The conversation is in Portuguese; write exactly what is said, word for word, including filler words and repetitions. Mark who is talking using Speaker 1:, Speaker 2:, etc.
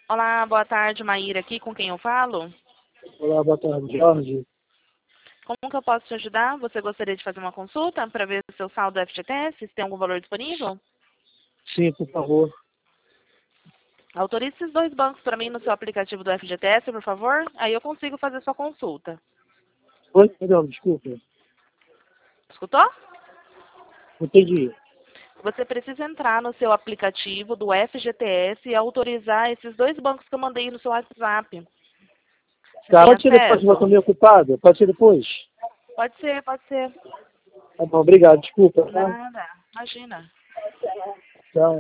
Speaker 1: Olá, boa tarde, Maíra aqui, com quem eu falo?
Speaker 2: Olá, boa tarde, Jorge.
Speaker 1: Como que eu posso te ajudar? Você gostaria de fazer uma consulta para ver o seu saldo do F G T S, se tem algum valor disponível?
Speaker 2: Sim, por favor.
Speaker 1: Autorize esses dois bancos para mim no seu aplicativo do F G T S, por favor. Aí eu consigo fazer sua consulta.
Speaker 2: Oi, perdão, desculpa.
Speaker 1: Escutou?
Speaker 2: Entendi.
Speaker 1: Você precisa entrar no seu aplicativo do F G T S e autorizar esses dois bancos que eu mandei no seu WhatsApp. Você
Speaker 2: Tá,
Speaker 1: tem
Speaker 2: pode ser depois, eu estou
Speaker 1: acesso?
Speaker 2: meio ocupado. Pode ser depois?
Speaker 1: Pode ser, pode ser.
Speaker 2: Tá bom, obrigado, desculpa. Tá?
Speaker 1: Nada, imagina.